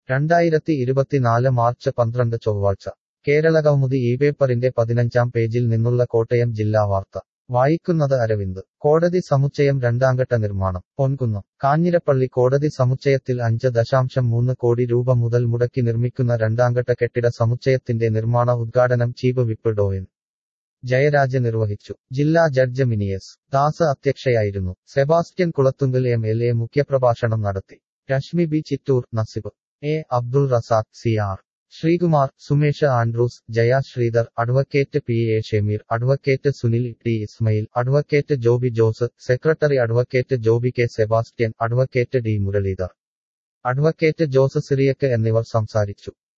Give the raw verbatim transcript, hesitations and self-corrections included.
രണ്ടായിരത്തി ഇരുപത്തിനാല് മാർച്ച് പന്ത്രണ്ട് ചൊവ്വാഴ്ച കേരളകൗമുദി ഈ പേപ്പറിന്റെ പതിനഞ്ചാം പേജിൽ നിന്നുള്ള കോട്ടയം ജില്ലാ വാർത്ത വായിക്കുന്നത് അരവിന്ദ്. കോടതി സമുച്ചയം രണ്ടാംഘട്ട നിർമ്മാണം. പൊൻകുന്നം. കാഞ്ഞിരപ്പള്ളി കോടതി സമുച്ചയത്തിൽ അഞ്ച് ദശാംശം മൂന്ന് കോടി രൂപ മുതൽ മുടക്കി നിർമ്മിക്കുന്ന രണ്ടാംഘട്ട കെട്ടിട സമുച്ചയത്തിന്റെ നിർമ്മാണ ഉദ്ഘാടനം chief whip Dr N Jayaraj നിർവഹിച്ചു. ജില്ലാ ജഡ്ജ് മിനി എസ് ദാസ് അധ്യക്ഷയായിരുന്നു. Sebastian Kulathunkal M L A മുഖ്യപ്രഭാഷണം നടത്തി. Reshmi B Chittoor, Nasib A Abdul Razak, C R Sreekumar, Sumesh Andrews, Jaya Sreedhar, advocate P A Shameer, advocate Sunil T Ismail, advocate Joby Jose, secretary advocate Joby K Sebastian, advocate D Muraleedhar, advocate Jose Cyriac എന്നിവർ സംസാരിച്ചു.